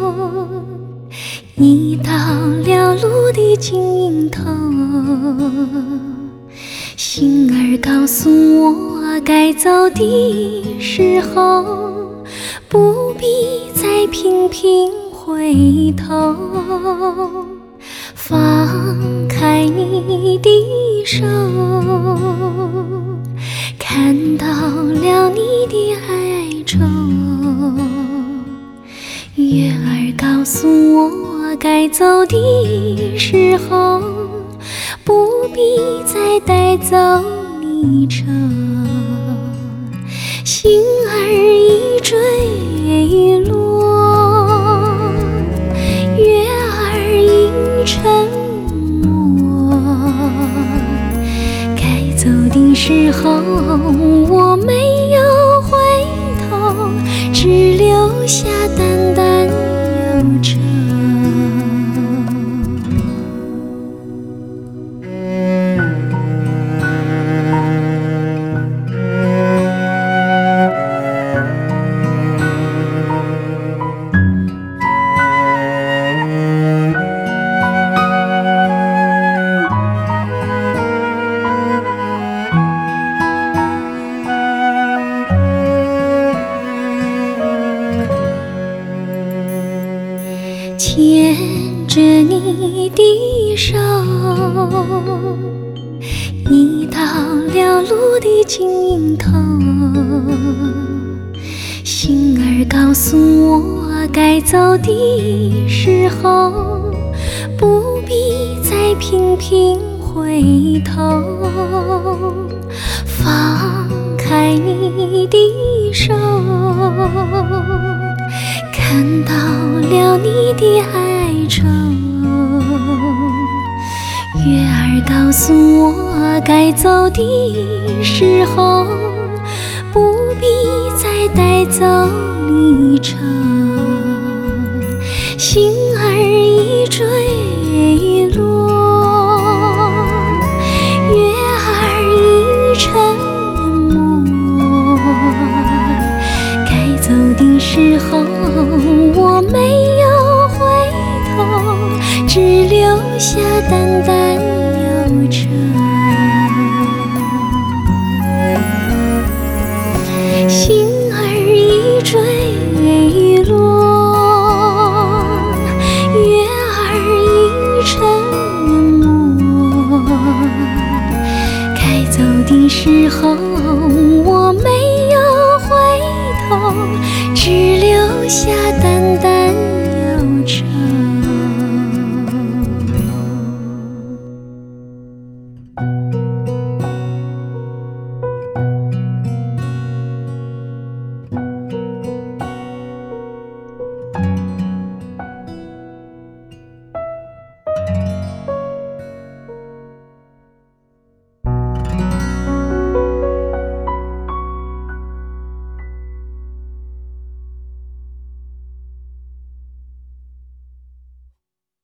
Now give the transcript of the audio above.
你到了路的尽头，心儿告诉我该走的时候，不必再频频回头。放开你的手，看到了你的哀愁，月儿告诉我该走的时候，不必再带走离愁。心儿已坠落，月儿已沉默，该走的时候我没有回头，只留下淡淡忧愁。牵着你的手，你到了路的尽头，心儿告诉我该走的时候，不必再频频回头。放开你的手，看到了你的哀愁，月儿告诉我该走的时候，不必再带走离愁。